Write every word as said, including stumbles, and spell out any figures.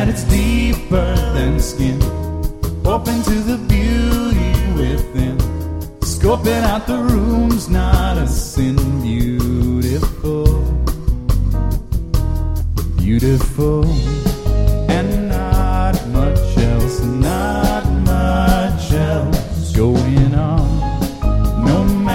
it's deeper than skin. Open to the beauty within. Scoping out the room's not a sin. Beautiful, beautiful.